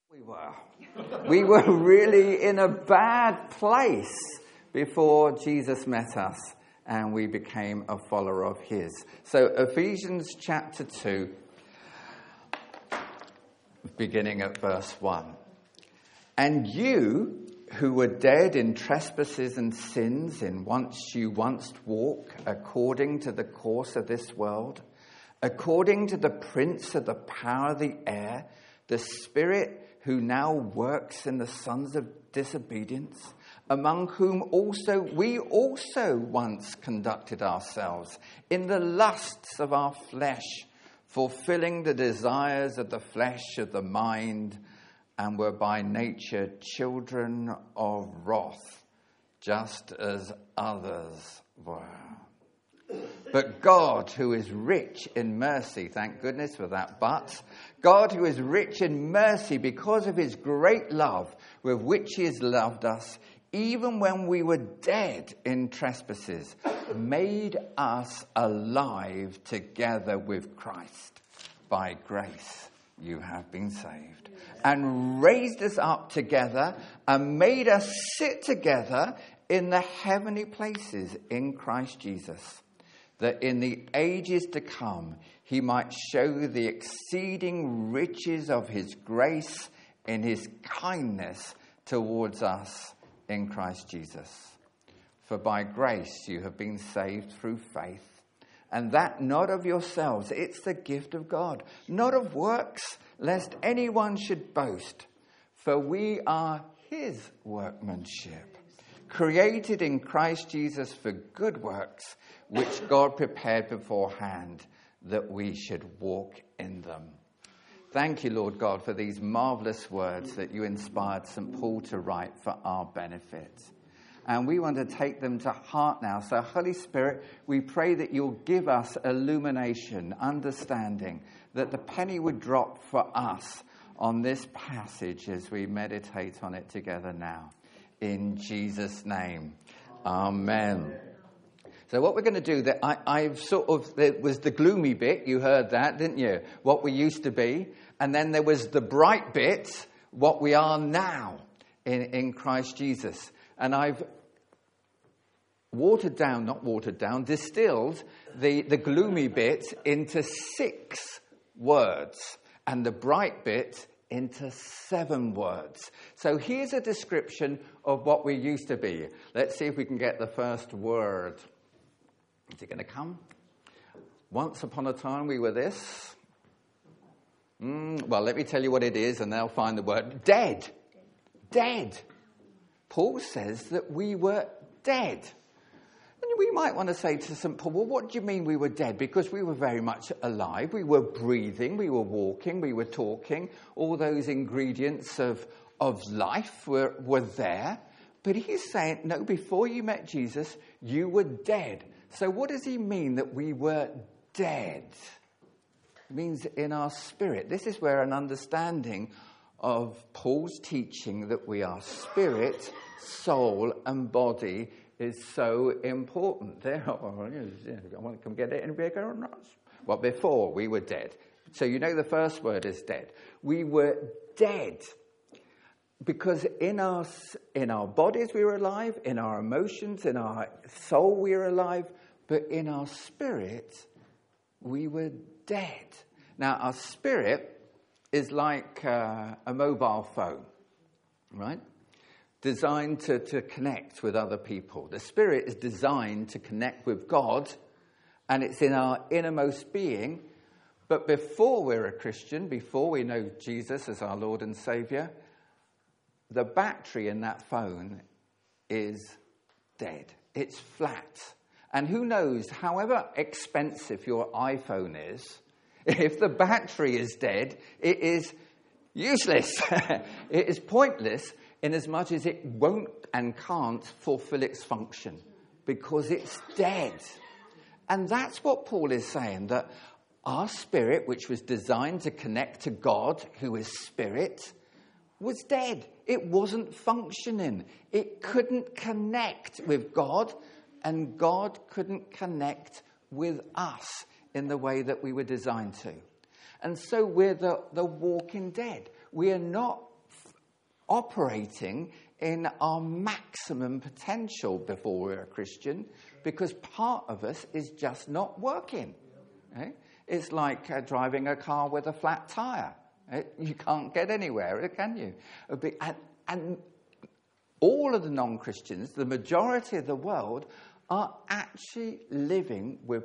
We were. We were really in a bad place before Jesus met us and we became a follower of his. So Ephesians chapter 2, beginning at verse 1. And you who were dead in trespasses and sins in which you once walked according to the course of this world, according to the prince of the power of the air, the spirit who now works in the sons of disobedience, among whom also we also once conducted ourselves in the lusts of our flesh, fulfilling the desires of the flesh of the mind, and were by nature children of wrath, just as others were. But God, who is rich in mercy, thank goodness for that, but God, who is rich in mercy because of his great love with which he has loved us, even when we were dead in trespasses, made us alive together with Christ. By grace you have been saved. And raised us up together and made us sit together in the heavenly places in Christ Jesus, that in the ages to come he might show the exceeding riches of his grace in his kindness towards us in Christ Jesus. For by grace you have been saved through faith, and that not of yourselves, it's the gift of God, not of works, lest anyone should boast. For we are his workmanship, created in Christ Jesus for good works, which God prepared beforehand that we should walk in them. Thank you, Lord God, for these marvelous words that you inspired St. Paul to write for our benefit. And we want to take them to heart now. So, Holy Spirit, we pray that you'll give us illumination, understanding, that the penny would drop for us on this passage as we meditate on it together now. In Jesus' name, amen. So what we're going to do, there was the gloomy bit, you heard that, didn't you? What we used to be. And then there was the bright bit, what we are now in Christ Jesus. And I've distilled the gloomy bit into 6 words. And the bright bit into 7 words. So here's a description of what we used to be. Let's see if we can get the first word. Is it going to come? Once upon a time we were this. Well, let me tell you what it is and they'll find the word. Dead. Dead. Paul says that we were dead. And we might want to say to St. Paul, well, what do you mean we were dead? Because we were very much alive. We were breathing. We were walking. We were talking. All those ingredients of life were there. But he's saying, no, before you met Jesus, you were dead. So what does he mean that we were dead? It means in our spirit. This is where an understanding of Paul's teaching that we are spirit, soul, and body is so important. I want to come get it in bigger or not? Well, before we were dead. So you know the first word is dead. We were dead. Because in our bodies we were alive, in our emotions, in our soul we were alive, but in our spirit we were dead. Now our spirit is like a mobile phone, right? Designed to connect with other people. The spirit is designed to connect with God, and it's in our innermost being. But before we're a Christian, before we know Jesus as our Lord and Saviour, the battery in that phone is dead. It's flat. And who knows, however expensive your iPhone is, if the battery is dead, it is useless. It is pointless in as much as it won't and can't fulfill its function because it's dead. And that's what Paul is saying, that our spirit, which was designed to connect to God, who is spirit, was dead. It wasn't functioning. It couldn't connect with God, and God couldn't connect with us in the way that we were designed to. And so we're the walking dead. We are not operating in our maximum potential before we're a Christian, because part of us is just not working. Okay? It's like driving a car with a flat tire. You can't get anywhere, can you? And all of the non-Christians, the majority of the world, are actually living with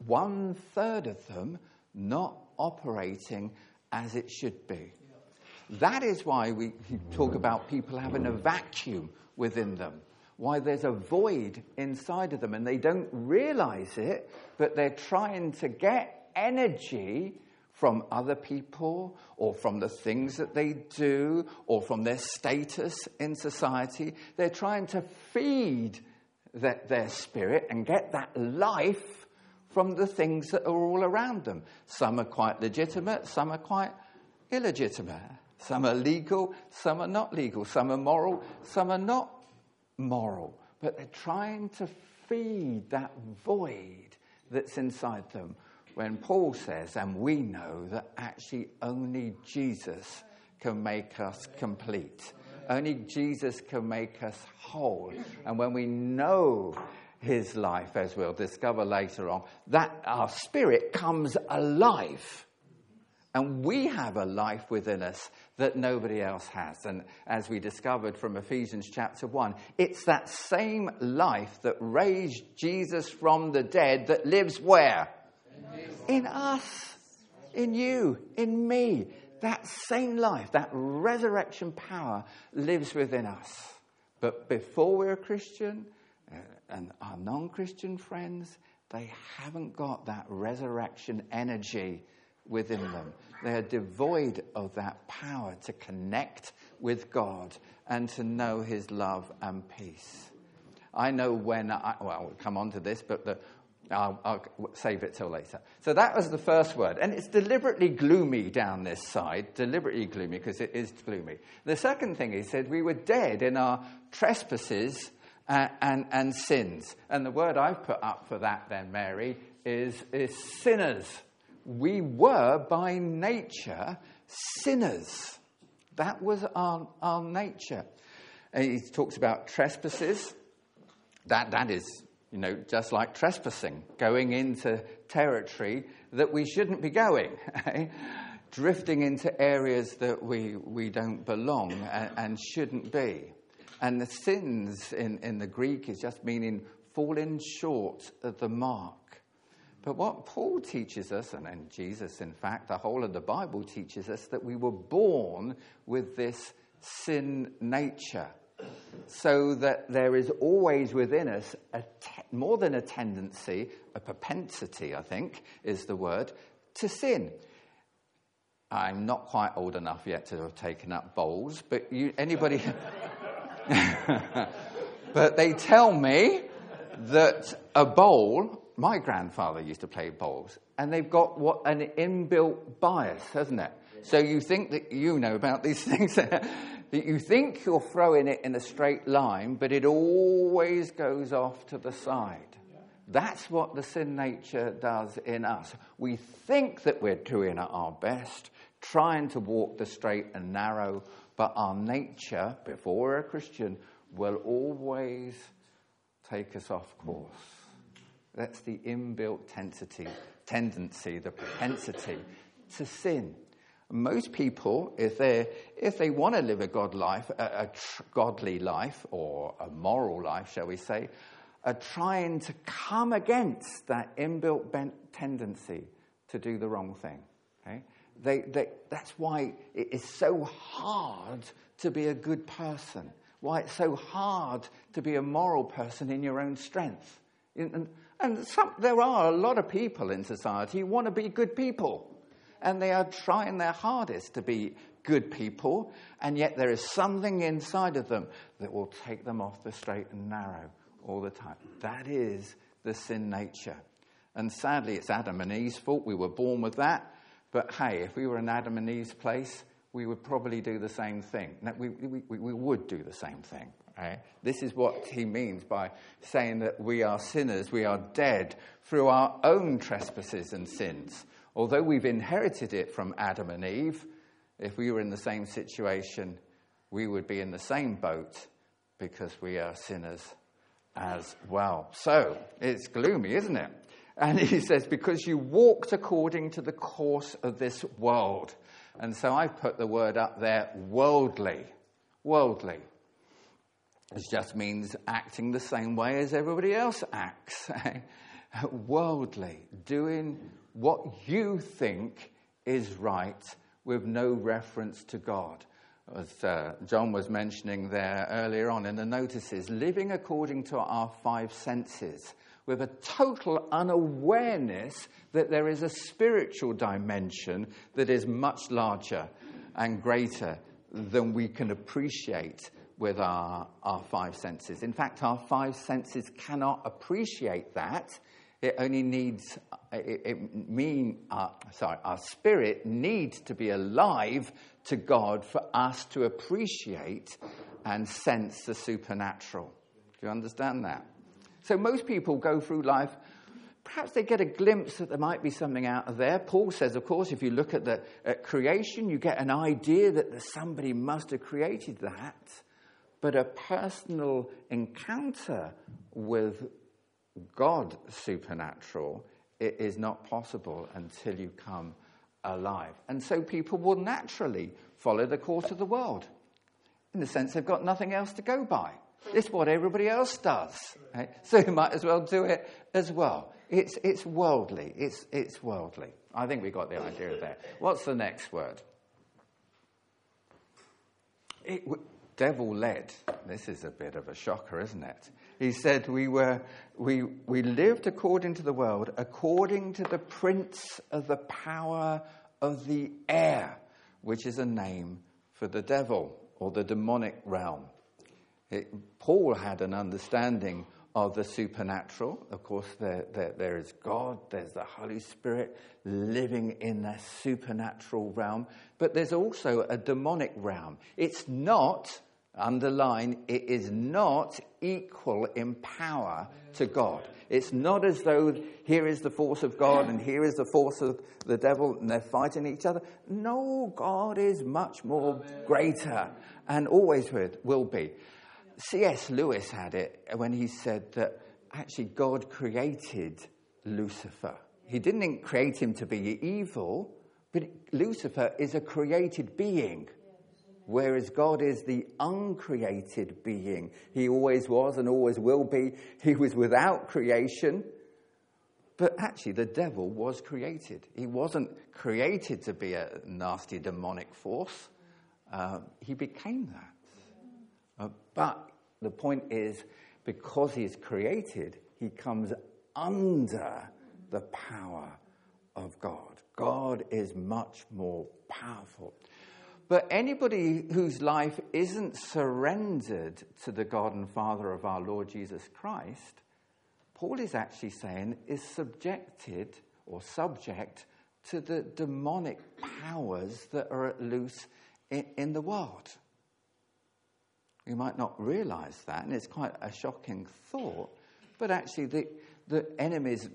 1/3 of them not operating as it should be. That is why we talk about people having a vacuum within them, why there's a void inside of them, and they don't realize it, but they're trying to get energy from other people, or from the things that they do, or from their status in society. They're trying to feed their spirit and get that life from the things that are all around them. Some are quite legitimate, some are quite illegitimate. Some are legal, some are not legal. Some are moral, some are not moral. But they're trying to feed that void that's inside them. When Paul says, and we know, that actually only Jesus can make us complete. Only Jesus can make us whole. And when we know his life, as we'll discover later on, that our spirit comes alive. And we have a life within us that nobody else has. And as we discovered from Ephesians chapter 1, it's that same life that raised Jesus from the dead that lives where? In us, in you, in me. That same life, that resurrection power lives within us. But before we're a Christian, and our non-Christian friends, they haven't got that resurrection energy within them. They are devoid of that power to connect with God and to know his love and peace. I know we'll come on to this, but I'll save it till later. So that was the first word. And it's deliberately gloomy down this side, deliberately gloomy because it is gloomy. The second thing he said, we were dead in our trespasses and sins. And the word I've put up for that then, Mary, is sinners. We were by nature sinners. That was our nature. And he talks about trespasses. That is, just like trespassing, going into territory that we shouldn't be going, drifting into areas that we don't belong and shouldn't be. And the sins in the Greek is just meaning falling short of the mark. But what Paul teaches us, and Jesus, in fact, the whole of the Bible teaches us, that we were born with this sin nature. So that there is always within us more than a tendency, a propensity, I think, is the word, to sin. I'm not quite old enough yet to have taken up bowls, but anybody... But they tell me that a bowl... My grandfather used to play bowls, and they've got an inbuilt bias, hasn't it? So you think that you know about these things, that you think you're throwing it in a straight line, but it always goes off to the side. That's what the sin nature does in us. We think that we're doing our best, trying to walk the straight and narrow, but our nature, before we're a Christian, will always take us off course. That's the inbuilt tendency, the propensity to sin. Most people, if they want to live a godly life, or a moral life, shall we say, are trying to come against that inbuilt tendency to do the wrong thing. Okay? That's why it is so hard to be a good person. Why it's so hard to be a moral person in your own strength. There are a lot of people in society who want to be good people. And they are trying their hardest to be good people. And yet there is something inside of them that will take them off the straight and narrow all the time. That is the sin nature. And sadly, it's Adam and Eve's fault. We were born with that. But hey, if we were in Adam and Eve's place, we would probably do the same thing. We would do the same thing. Right? This is what he means by saying that we are sinners, we are dead through our own trespasses and sins. Although we've inherited it from Adam and Eve, if we were in the same situation, we would be in the same boat because we are sinners as well. So it's gloomy, isn't it? And he says, because you walked according to the course of this world. And so I've put the word up there, worldly. Worldly. It just means acting the same way as everybody else acts. Worldly. Doing what you think is right with no reference to God. As John was mentioning there earlier on in the notices, living according to our five senses, with a total unawareness that there is a spiritual dimension that is much larger and greater than we can appreciate with our five senses. In fact, our five senses cannot appreciate that. It only needs, our spirit needs to be alive to God for us to appreciate and sense the supernatural. Do you understand that? So most people go through life, perhaps they get a glimpse that there might be something out there. Paul says, of course, if you look at creation, you get an idea that somebody must have created that. But a personal encounter with God supernatural, it is not possible until you come alive. And so people will naturally follow the course of the world. In the sense they've got nothing else to go by. It's what everybody else does. Right? So you might as well do it as well. It's worldly. It's worldly. I think we got the idea there. What's the next word? Devil-led. This is a bit of a shocker, isn't it? He said we lived according to the world, according to the prince of the power of the air, which is a name for the devil or the demonic realm. Paul had an understanding of the supernatural. Of course, there is God, there's the Holy Spirit living in that supernatural realm, but there's also a demonic realm. It's not, underline, it is not equal in power to God. It's not as though here is the force of God and here is the force of the devil and they're fighting each other. No, God is much more greater and always will be. C.S. Lewis had it when he said that actually God created Lucifer. He didn't create him to be evil, but Lucifer is a created being, whereas God is the uncreated being. He always was and always will be. He was without creation, but actually the devil was created. He wasn't created to be a nasty demonic force. He became that. But the point is, because he's created, he comes under the power of God. God is much more powerful. But anybody whose life isn't surrendered to the God and Father of our Lord Jesus Christ, Paul is actually saying is subjected or subject to the demonic powers that are at loose in the world. We might not realize that, and it's quite a shocking thought, but actually the enemy's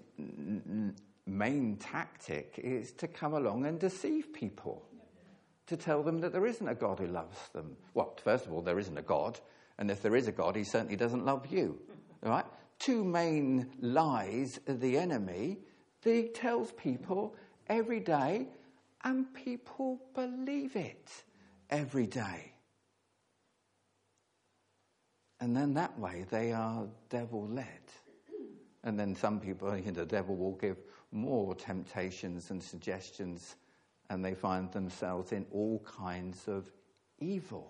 main tactic is to come along and deceive people, to tell them that there isn't a God who loves them. Well, first of all, there isn't a God, and if there is a God, he certainly doesn't love you. All right? Two main lies of the enemy that he tells people every day, and people believe it every day. And then that way they are devil-led. And then some people, the devil will give more temptations and suggestions, and they find themselves in all kinds of evil.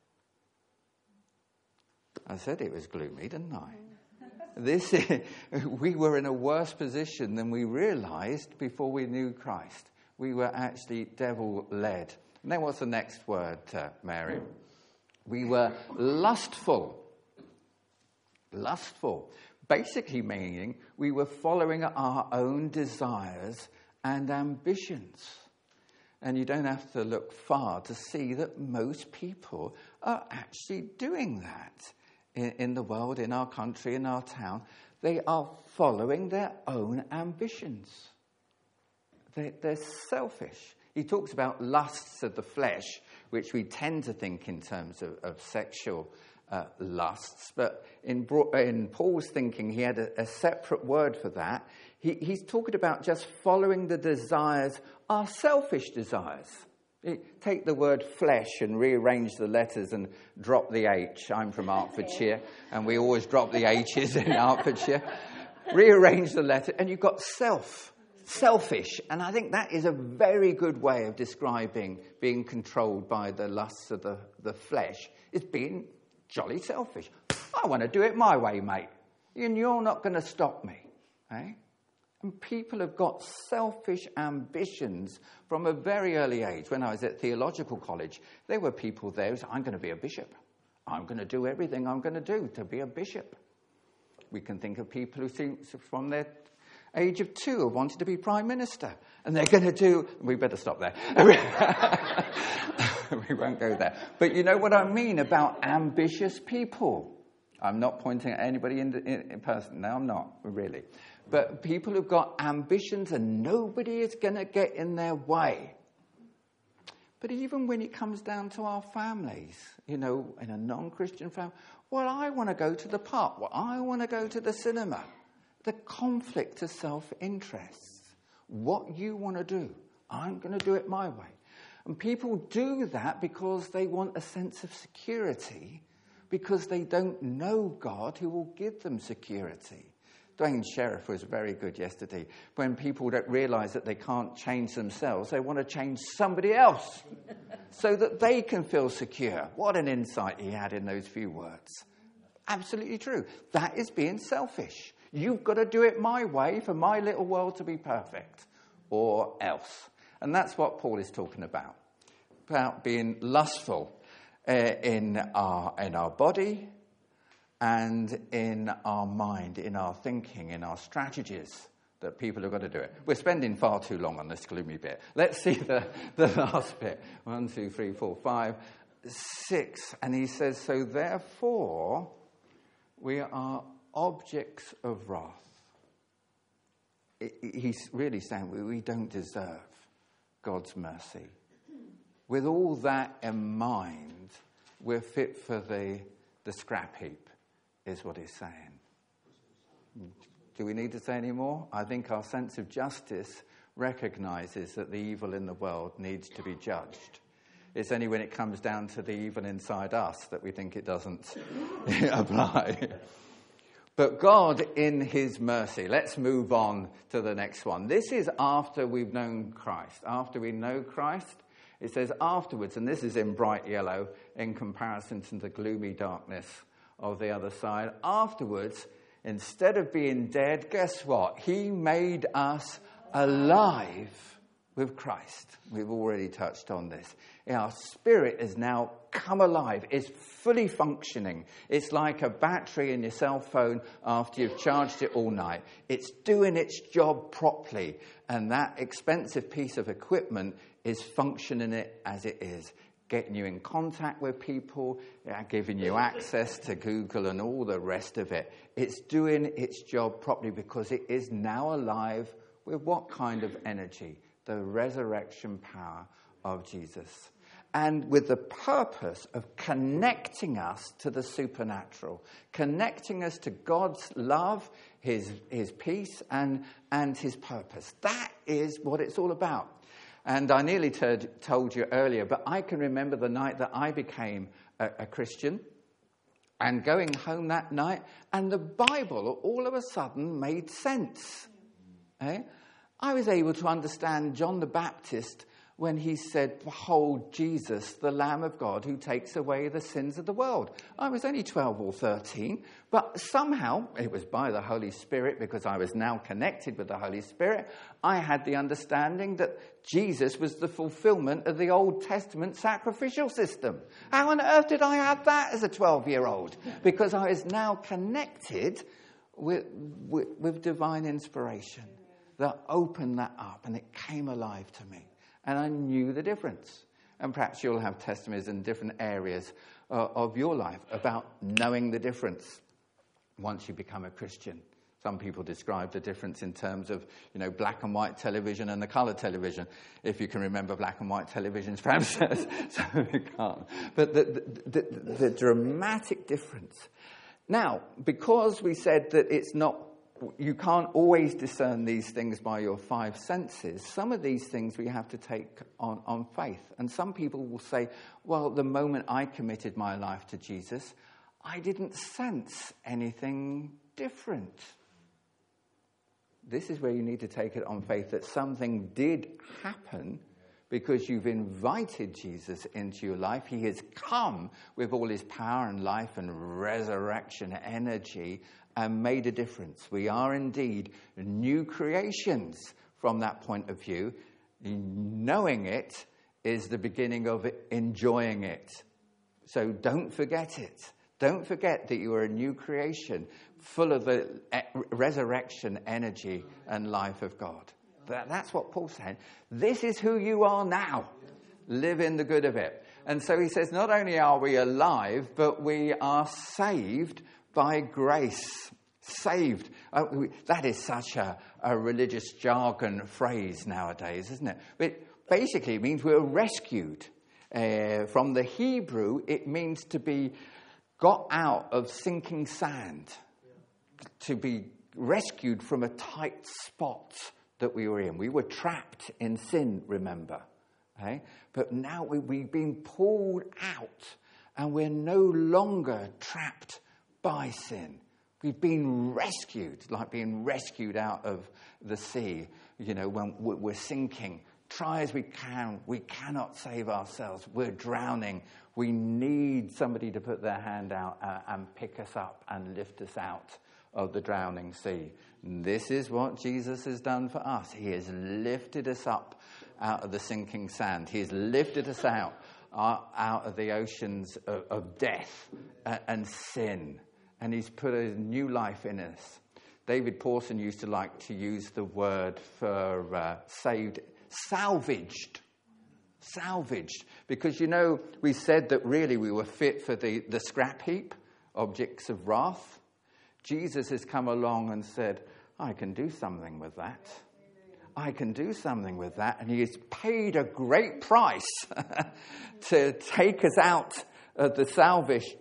I said it was gloomy, didn't I? We were in a worse position than we realized before we knew Christ. We were actually devil-led. And then what's the next word, Mary? We were lustful. Lustful. Basically meaning we were following our own desires and ambitions. And you don't have to look far to see that most people are actually doing that in the world, in our country, in our town. They are following their own ambitions. They're selfish. He talks about lusts of the flesh, which we tend to think in terms of sexual lusts. But in Paul's thinking, he had a separate word for that. He's talking about just following the desires, our selfish desires. Take the word flesh and rearrange the letters and drop the H. I'm from Hertfordshire, and we always drop the H's in Hertfordshire. Rearrange the letter, and you've got selfish. And I think that is a very good way of describing being controlled by the lusts of the flesh. It's being jolly selfish. I want to do it my way, mate. And you're not going to stop me. Eh? And people have got selfish ambitions from a very early age. When I was at theological college, there were people there who said, I'm going to be a bishop. I'm going to do everything I'm going to do to be a bishop. We can think of people who seem from their age of 2 have wanted to be prime minister. And they're going to do... We better stop there. We won't go there. But you know what I mean about ambitious people. I'm not pointing at anybody in person. No, I'm not, really. But people who've got ambitions and nobody is going to get in their way. But even when it comes down to our families, in a non-Christian family, well, I want to go to the park. Well, I want to go to the cinema. The conflict of self-interest. What you want to do, I'm going to do it my way. And people do that because they want a sense of security, because they don't know God who will give them security. Dwayne Sheriff was very good yesterday. When people don't realise that they can't change themselves, they want to change somebody else so that they can feel secure. What an insight he had in those few words. Absolutely true. That is being selfish. You've got to do it my way for my little world to be perfect, or else. And that's what Paul is talking about being lustful in our body and in our mind, in our thinking, in our strategies, that people have got to do it. We're spending far too long on this gloomy bit. Let's see the last bit. 1, 2, 3, 4, 5, 6. And he says, so therefore we are objects of wrath. He's really saying we don't deserve God's mercy. With all that in mind, we're fit for the scrap heap, is what he's saying. Do we need to say any more? I think our sense of justice recognises that the evil in the world needs to be judged. It's only when it comes down to the evil inside us that we think it doesn't apply. But God, in his mercy, let's move on to the next one. This is after we've known Christ. After we know Christ, it says afterwards, and this is in bright yellow in comparison to the gloomy darkness of the other side. Afterwards, instead of being dead, guess what? He made us alive with Christ. We've already touched on this. Our spirit is now come alive. It's fully functioning. It's like a battery in your cell phone after you've charged it all night. It's doing its job properly. And that expensive piece of equipment is functioning it as it is. Getting you in contact with people, giving you access to Google and all the rest of it. It's doing its job properly because it is now alive with what kind of energy? The resurrection power of Jesus. And with the purpose of connecting us to the supernatural, connecting us to God's love, his peace, and his purpose. That is what it's all about. And I nearly told you earlier, but I can remember the night that I became a Christian and going home that night, and the Bible all of a sudden made sense. I was able to understand John the Baptist when he said, behold Jesus, the Lamb of God who takes away the sins of the world. I was only 12 or 13, but somehow, it was by the Holy Spirit, because I was now connected with the Holy Spirit, I had the understanding that Jesus was the fulfillment of the Old Testament sacrificial system. How on earth did I have that as a 12-year-old? Because I was now connected with divine inspiration that opened that up and it came alive to me. And I knew the difference. And perhaps you'll have testimonies in different areas of your life about knowing the difference once you become a Christian. Some people describe the difference in terms of, black and white television and the colour television. If you can remember black and white televisions, perhaps some of you can't. But the dramatic difference. Now, because we said that you can't always discern these things by your five senses, some of these things we have to take on faith. And some people will say, well, the moment I committed my life to Jesus, I didn't sense anything different. This is where you need to take it on faith, that something did happen because you've invited Jesus into your life. He has come with all his power and life and resurrection energy and made a difference. We are indeed new creations from that point of view. Knowing it is the beginning of enjoying it. So don't forget it. Don't forget that you are a new creation, full of the resurrection energy and life of God. That's what Paul's saying. This is who you are now. Live in the good of it. And so he says, not only are we alive, but we are saved by grace. Saved. That is such a religious jargon phrase nowadays, isn't it? It basically means we're rescued. From the Hebrew, it means to be got out of sinking sand, to be rescued from a tight spot that we were in. We were trapped in sin, remember. Okay? But now we've been pulled out and we're no longer trapped by sin. We've been rescued, like being rescued out of the sea, when we're sinking. Try as we can, we cannot save ourselves. We're drowning. We need somebody to put their hand out and pick us up and lift us out of the drowning sea. And this is what Jesus has done for us. He has lifted us up out of the sinking sand. He has lifted us out of the oceans of death and sin. And he's put a new life in us. David Pawson used to like to use the word for saved, salvaged. Salvaged. Because, we said that really we were fit for the scrap heap, objects of wrath. Jesus has come along and said, I can do something with that. I can do something with that. And he has paid a great price to take us out of the salvage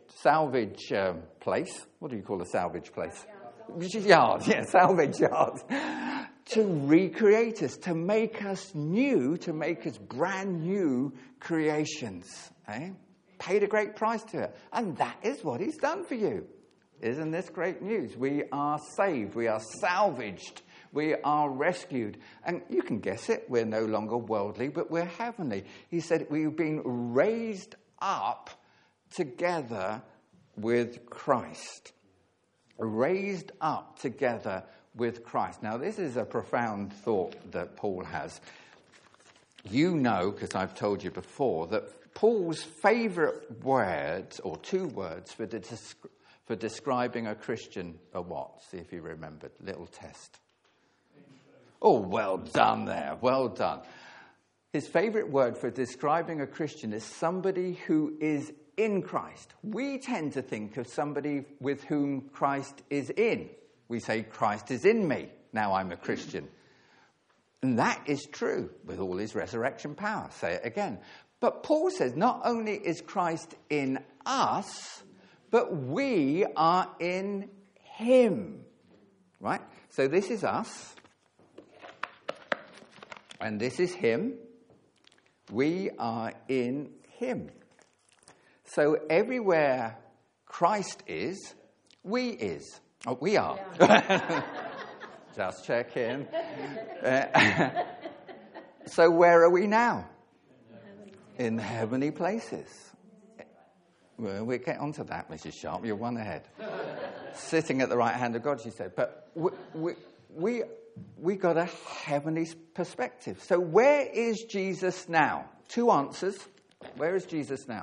place. What do you call a salvage place? Yard. Yeah, salvage yard. To recreate us, to make us new, to make us brand new creations. Paid a great price to it. And that is what he's done for you. Isn't this great news? We are saved. We are salvaged. We are rescued. And you can guess it. We're no longer worldly, but we're heavenly. He said we've been raised up together with Christ. Raised up together with Christ. Now, this is a profound thought that Paul has. Because I've told you before, that Paul's favourite words, or two words, for describing a Christian are what? See if you remembered. Little test. Oh, well done there. Well done. His favourite word for describing a Christian is somebody who is in Christ. We tend to think of somebody with whom Christ is in. We say, Christ is in me. Now I'm a Christian. And that is true with all his resurrection power. Say it again. But Paul says not only is Christ in us, but we are in him. Right? So this is us. And this is him. We are in him. So everywhere Christ is, we is. Oh, we are. Yeah. Just check in. So where are we now? In the heavenly places. Well, we'll get onto that, Mrs. Sharp. You're one ahead. Sitting at the right hand of God, she said. But we got a heavenly perspective. So where is Jesus now? Two answers. Where is Jesus now?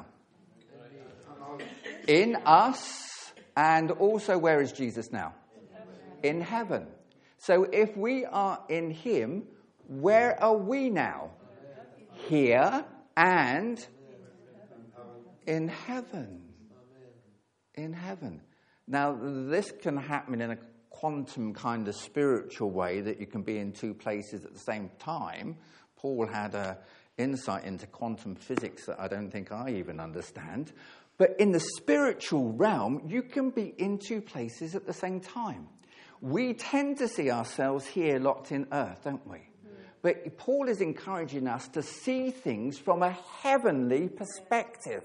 In us. And also, where is Jesus now? In heaven. So if we are in him, where are we now? Here and in heaven. In heaven. Now, this can happen in quantum kind of spiritual way that you can be in two places at the same time. Paul had an insight into quantum physics that I don't think I even understand. But in the spiritual realm, you can be in two places at the same time. We tend to see ourselves here locked in earth, don't we? But Paul is encouraging us to see things from a heavenly perspective.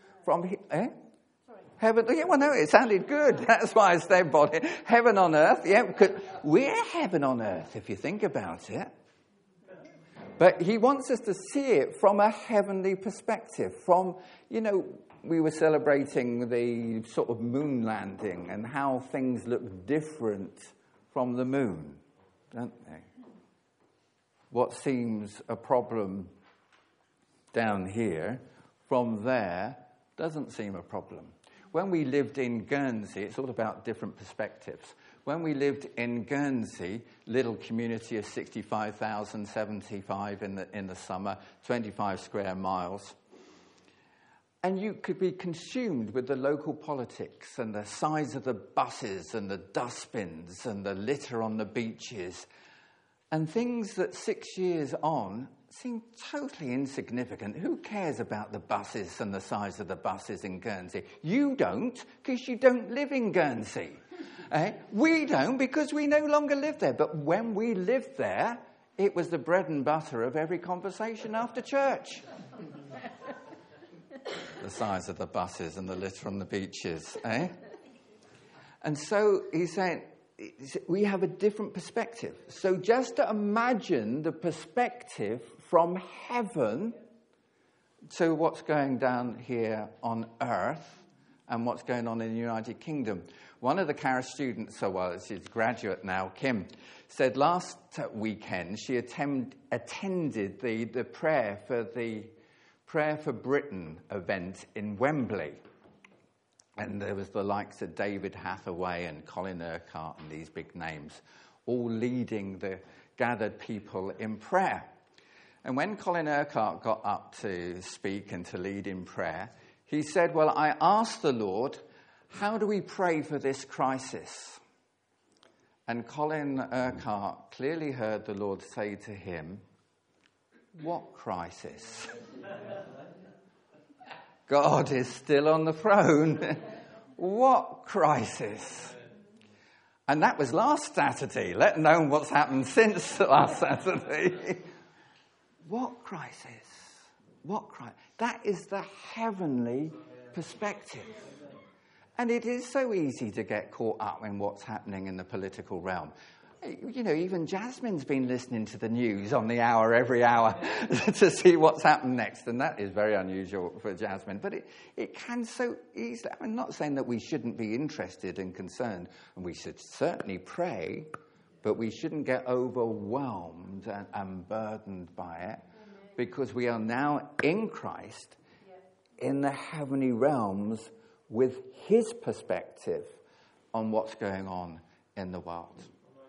Heaven, yeah, well, no, it sounded good. That's why I said body. Heaven on earth, yeah, because we're heaven on earth, if you think about it. But he wants us to see it from a heavenly perspective. From, we were celebrating the sort of moon landing and how things look different from the moon, don't they? What seems a problem down here, from there, doesn't seem a problem. When we lived in Guernsey, it's all about different perspectives. When we lived in Guernsey, little community of 65,000, 75 in the summer, 25 square miles, and you could be consumed with the local politics and the size of the buses and the dustbins and the litter on the beaches, and things that 6 years on seem totally insignificant. Who cares about the buses and the size of the buses in Guernsey? You don't, because you don't live in Guernsey. We don't, because we no longer live there. But when we lived there, it was the bread and butter of every conversation after church. The size of the buses and the litter on the beaches. And so he's saying, we have a different perspective. So just to imagine the perspective from heaven to what's going down here on earth and what's going on in the United Kingdom. One of the Charis students, she's a graduate now, Kim, said last weekend she attended the Prayer for Britain event in Wembley. And there was the likes of David Hathaway and Colin Urquhart and these big names, all leading the gathered people in prayer. And when Colin Urquhart got up to speak and to lead in prayer, he said, well, I asked the Lord, how do we pray for this crisis? And Colin Urquhart clearly heard the Lord say to him, what crisis? God is still on the throne. What crisis? And that was last Saturday, let alone what's happened since last Saturday. What crisis? What crisis? That is the heavenly perspective. And it is so easy to get caught up in what's happening in the political realm. Even Jasmine's been listening to the news on the hour every hour to see what's happened next. And that is very unusual for Jasmine. But it can so easily... I'm not saying that we shouldn't be interested and concerned. And we should certainly pray. But we shouldn't get overwhelmed and burdened by it. Because we are now in Christ, in the heavenly realms, with his perspective on what's going on in the world.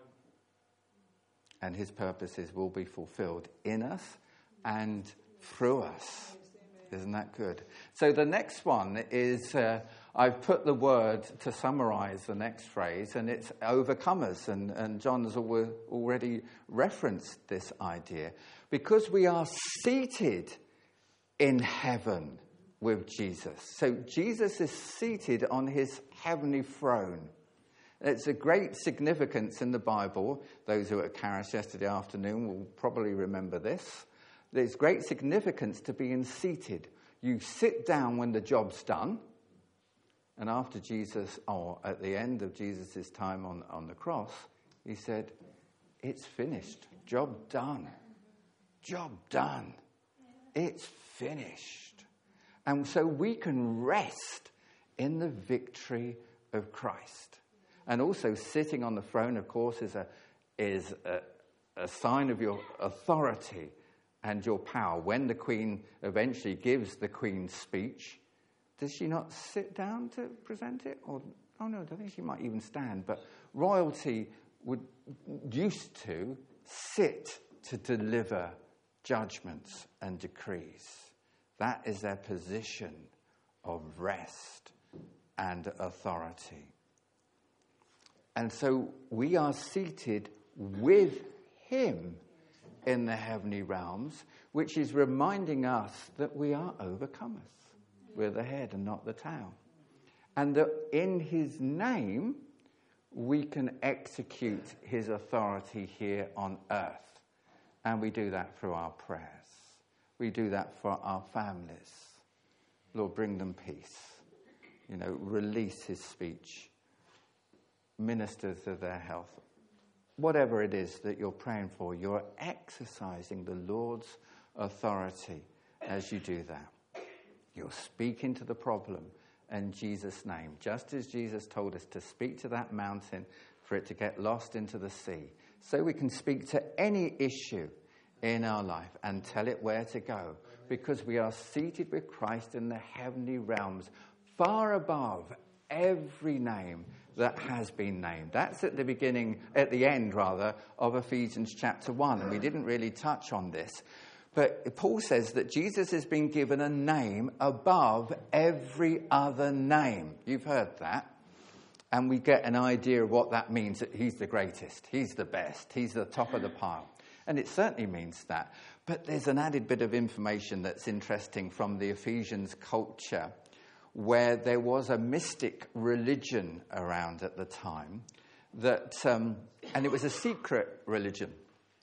And his purposes will be fulfilled in us and through us. Isn't that good? So the next one is, I've put the word to summarize the next phrase, and it's overcomers. And John has already referenced this idea. Because we are seated in heaven with Jesus. So Jesus is seated on his heavenly throne. It's a great significance in the Bible. Those who were at Charis yesterday afternoon will probably remember this. There's great significance to being seated. You sit down when the job's done. And after Jesus, or at the end of Jesus' time on the cross, he said, it's finished. Job done. Job done. It's finished. And so we can rest in the victory of Christ. And also sitting on the throne, of course, is a sign of your authority and your power. When the Queen eventually gives the Queen's speech, does she not sit down to present it? Or I think she might even stand. But royalty used to sit to deliver judgments and decrees. That is their position of rest and authority. And so we are seated with him in the heavenly realms, which is reminding us that we are overcomers. We're the head and not the tail. And that in his name, we can execute his authority here on earth. And we do that through our prayers. We do that for our families. Lord, bring them peace. Release his speech. Minister to their health. Whatever it is that you're praying for, you're exercising the Lord's authority as you do that. You're speaking to the problem in Jesus' name, just as Jesus told us to speak to that mountain for it to get lost into the sea. So we can speak to any issue in our life and tell it where to go, because we are seated with Christ in the heavenly realms, far above every name that has been named. That's at the end of Ephesians chapter 1, and we didn't really touch on this. But Paul says that Jesus has been given a name above every other name. You've heard that. And we get an idea of what that means, that he's the greatest, he's the best, he's the top of the pile. And it certainly means that. But there's an added bit of information that's interesting from the Ephesians culture, where there was a mystic religion around at the time, and it was a secret religion.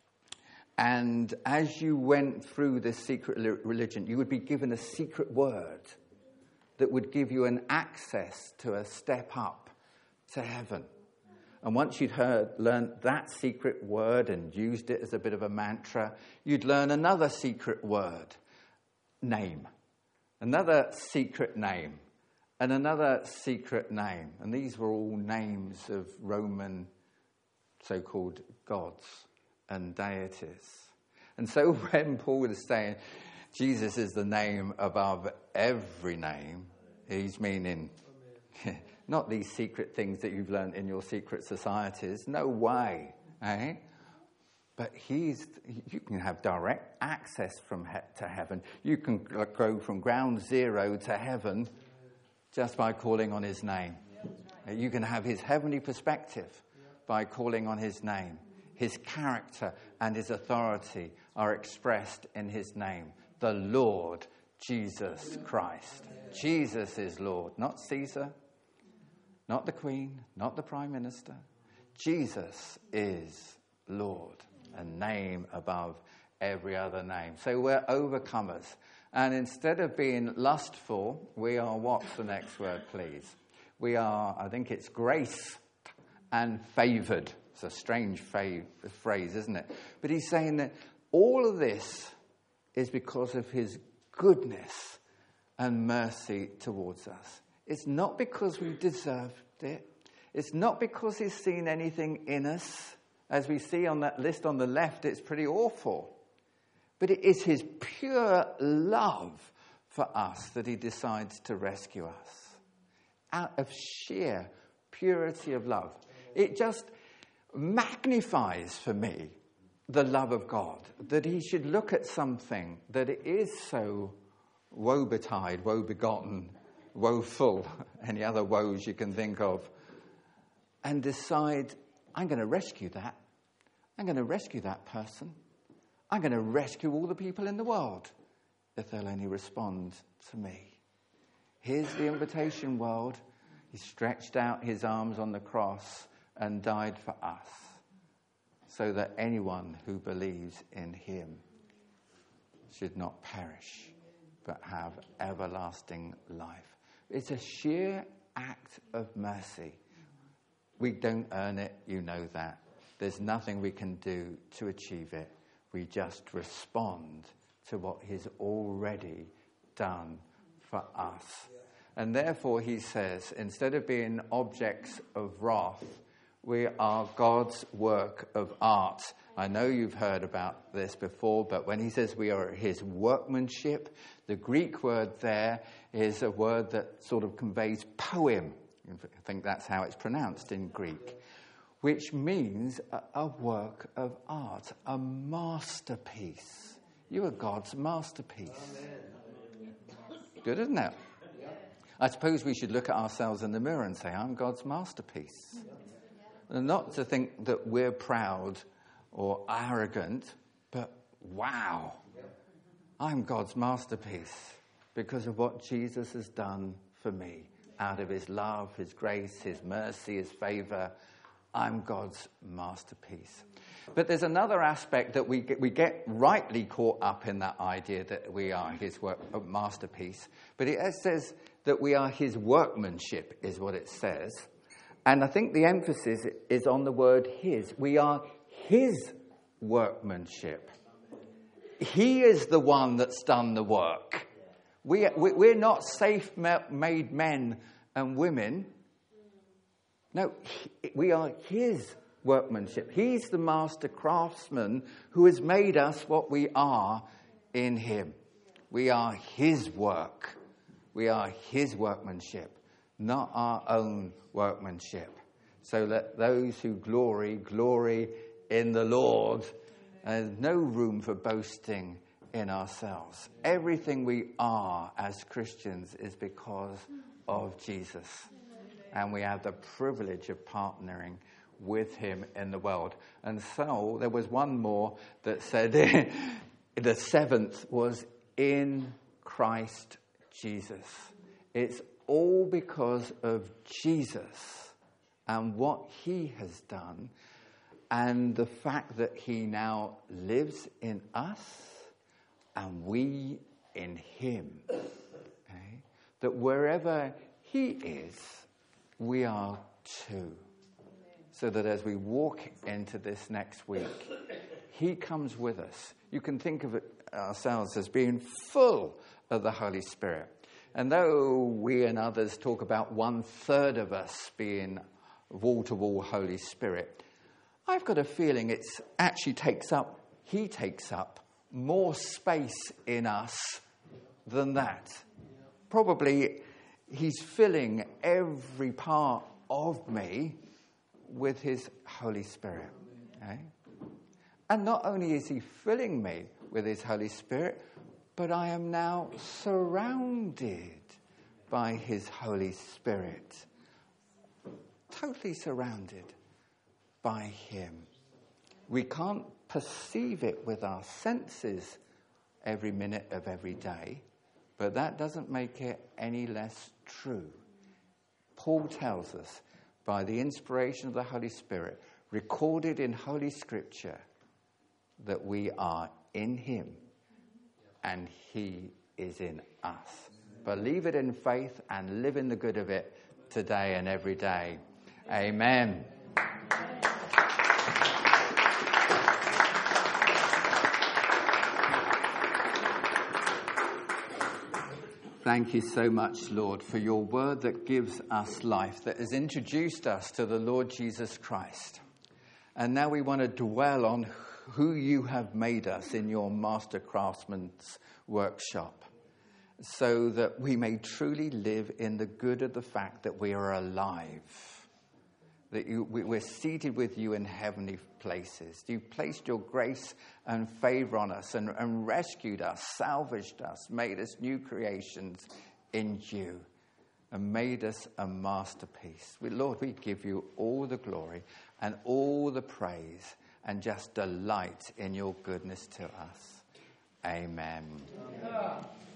And as you went through this secret religion, you would be given a secret word that would give you an access to a step up to heaven. And once you'd learned that secret word and used it as a bit of a mantra, you'd learn another secret word, name, another secret name, and another secret name. And these were all names of Roman so-called gods and deities. And so when Paul is saying Jesus is the name above every name, he's meaning not these secret things that you've learned in your secret societies. No way, eh? But you can have direct access to heaven. You can go from ground zero to heaven just by calling on his name. You can have his heavenly perspective by calling on his name. His character and his authority are expressed in his name, the Lord Jesus Christ. Jesus is Lord, not Caesar, not the Queen, not the Prime Minister. Jesus is Lord, a name above every other name. So we're overcomers. And instead of being lustful, we are, what's the next word, please? We are, I think it's grace and favoured. It's a strange phrase, isn't it? But he's saying that all of this is because of his goodness and mercy towards us. It's not because we deserved it. It's not because he's seen anything in us. As we see on that list on the left, it's pretty awful. But it is his pure love for us that he decides to rescue us. Out of sheer purity of love. It just magnifies for me the love of God, that he should look at something that is so woe-betide, woe-begotten, woeful, any other woes you can think of, and decide, I'm going to rescue that. I'm going to rescue that person. I'm going to rescue all the people in the world if they'll only respond to me. Here's the invitation, world. He stretched out his arms on the cross and died for us, so that anyone who believes in him should not perish, but have everlasting life. It's a sheer act of mercy. We don't earn it, you know that. There's nothing we can do to achieve it. We just respond to what he's already done for us. And therefore, he says, instead of being objects of wrath, we are God's work of art. I know you've heard about this before, but when he says we are his workmanship, the Greek word there is a word that sort of conveys poem. I think that's how it's pronounced in Greek, which means a work of art, a masterpiece. You are God's masterpiece. Amen. Good, isn't it? I suppose we should look at ourselves in the mirror and say, I'm God's masterpiece. And not to think that we're proud or arrogant, but wow, I'm God's masterpiece because of what Jesus has done for me. Out of his love, his grace, his mercy, his favor, I'm God's masterpiece. But there's another aspect that we get rightly caught up in, that idea that we are his masterpiece. But it says that we are his workmanship, is what it says. And I think the emphasis is on the word his. We are his workmanship. He is the one that's done the work. We're not safe-made men and women. No, we are his workmanship. He's the master craftsman who has made us what we are in him. We are his work. We are his workmanship, not our own workmanship. So let those who glory in the Lord. There's no room for boasting in ourselves. Everything we are as Christians is because of Jesus. And we have the privilege of partnering with him in the world. And so there was one more that said the seventh was in Christ Jesus. It's all because of Jesus and what he has done and the fact that he now lives in us and we in him. Okay? That wherever he is, we are too. So that as we walk into this next week, he comes with us. You can think of ourselves as being full of the Holy Spirit. And though we and others talk about 1/3 of us being wall-to-wall Holy Spirit, I've got a feeling he takes up more space in us than that. Probably he's filling every part of me with his Holy Spirit. Okay? And not only is he filling me with his Holy Spirit, but I am now surrounded by his Holy Spirit. Totally surrounded by him. We can't perceive it with our senses every minute of every day, but that doesn't make it any less true. Paul tells us, by the inspiration of the Holy Spirit, recorded in Holy Scripture, that we are in him and he is in us. Believe it in faith and live in the good of it today and every day. Amen. Thank you so much, Lord, for your word that gives us life, that has introduced us to the Lord Jesus Christ. And now we want to dwell on who you have made us in your master craftsman's workshop, so that we may truly live in the good of the fact that we are alive, that we're seated with you in heavenly places. You've placed your grace and favor on us and rescued us, salvaged us, made us new creations in you and made us a masterpiece. Lord, we give you all the glory and all the praise and just delight in your goodness to us. Amen. Yeah.